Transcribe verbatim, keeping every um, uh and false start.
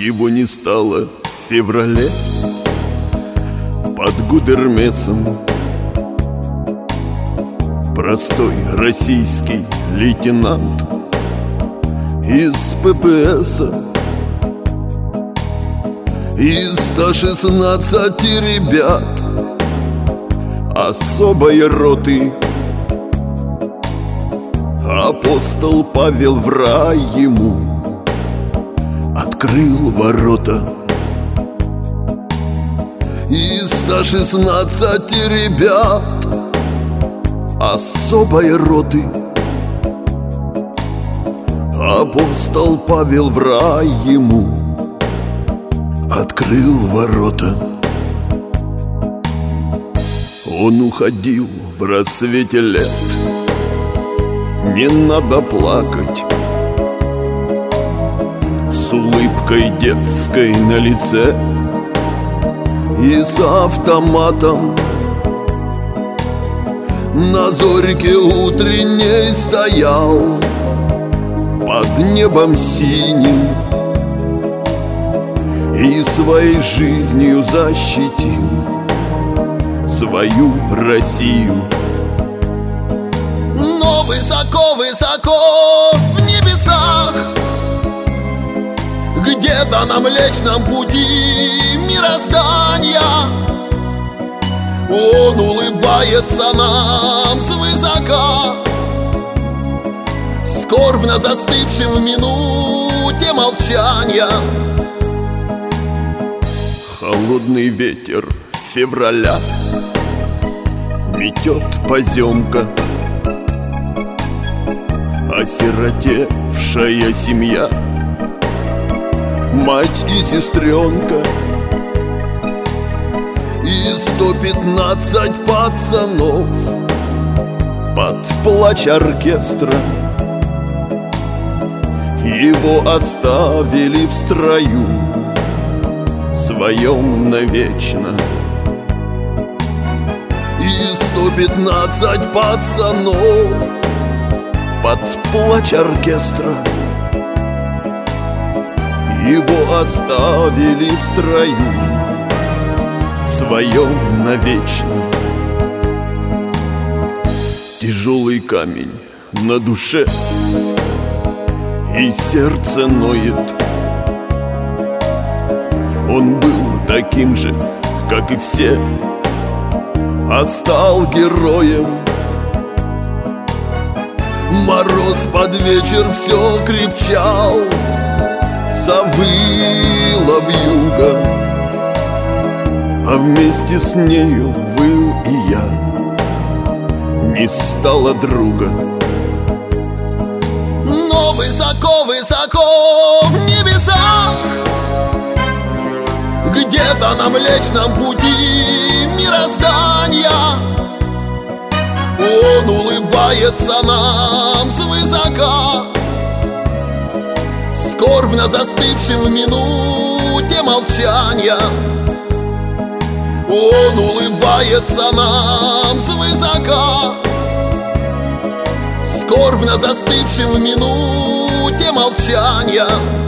Его не стало в феврале под Гудермесом. Простой российский лейтенант из ППСа, из ста шестнадцати ребят особой роты. Апостол Павел в рай ему открыл ворота. Из ста шестнадцати ребят особой роты апостол Павел в рай ему открыл ворота. Он уходил в рассвете лет, не надо плакать, с улыбкой детской на лице и с автоматом. На зорьке утренней стоял под небом синим и своей жизнью защитил свою Россию. Но высоко-высоко в небесах, где-то на Млечном пути мироздания, Он улыбается нам свысока, скорбно застывшим в минуте молчания. Холодный ветер февраля метет поземка, осиротевшая семья, мать и сестренка, и сто пятнадцать пацанов под плач оркестра. Его оставили в строю своем навечно. И сто пятнадцать пацанов под плач оркестра. Его оставили в строю своем навечно. Тяжелый камень на душе, и сердце ноет. Он был таким же, как и все, а стал героем. Мороз под вечер все крепчал, завыла вьюга, а вместе с нею выл и я. Не стало друга. Но высоко-высоко в небесах, где-то на Млечном пути мироздания, Он улыбается нам свысока, скорбно застывшим в минуте молчания. Он улыбается нам свысока, скорбно застывшим в минуте молчания.